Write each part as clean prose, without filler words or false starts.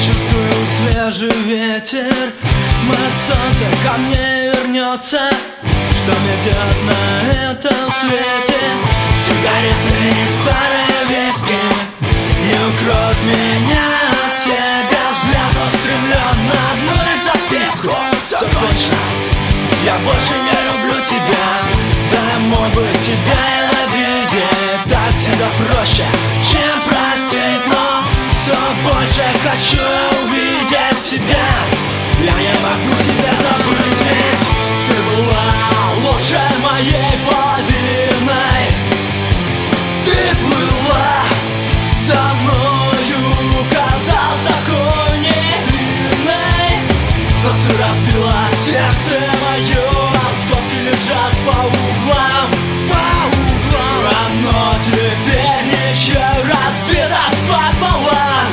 Чувствую свежий ветер, мое солнце ко мне вернется. Что мне делать на этом свете? Сигареты и старые виски не укроют меня от себя. Взгляд устремлен на одну лишь записку: все кончено, я больше не люблю тебя. Да я мог бы тебя ненавидеть, так всегда проще, чем простить. Но все больше хочу увидеть тебя. Я не могу тебя забыть, ведь ты была лучшей моей половиной. Ты плыла со мною, казалась такой невинной. Но ты разбила сердце мое, осколки лежат по углам, по углам. Оно теперь ничего разбито пополам.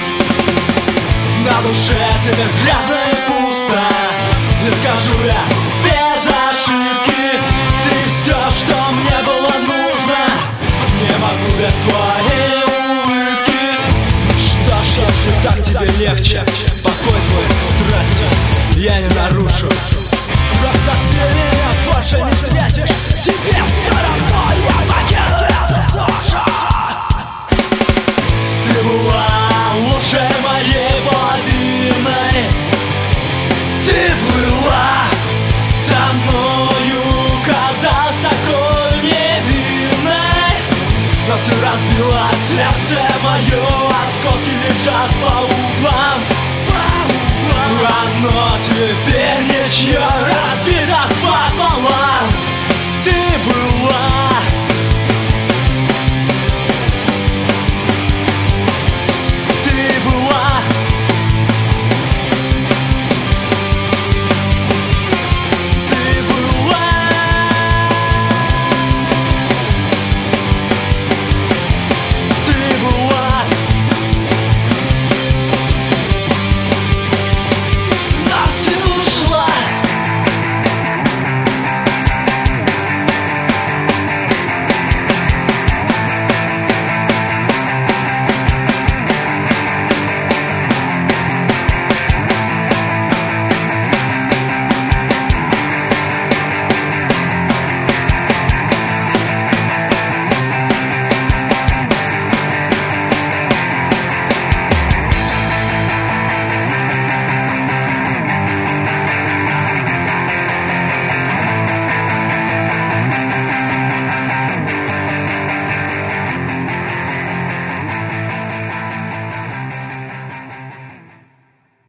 На душе тебе грязно и пусто, не скажу я без ошибки. Ты все, что мне было нужно, не могу без твоей улыбки. Что ж, если так тебе легче, покой твой страсти я не нарушу. Просто ты меня больше не встретишь, тебе все равно, я покину эту сушу. Ты была лучшей моей половиной. Ты плыла со мною, казалась такой невинной. Но ты разбила сердце мое, осколки лежат по углам, по углам. Оно теперь ничье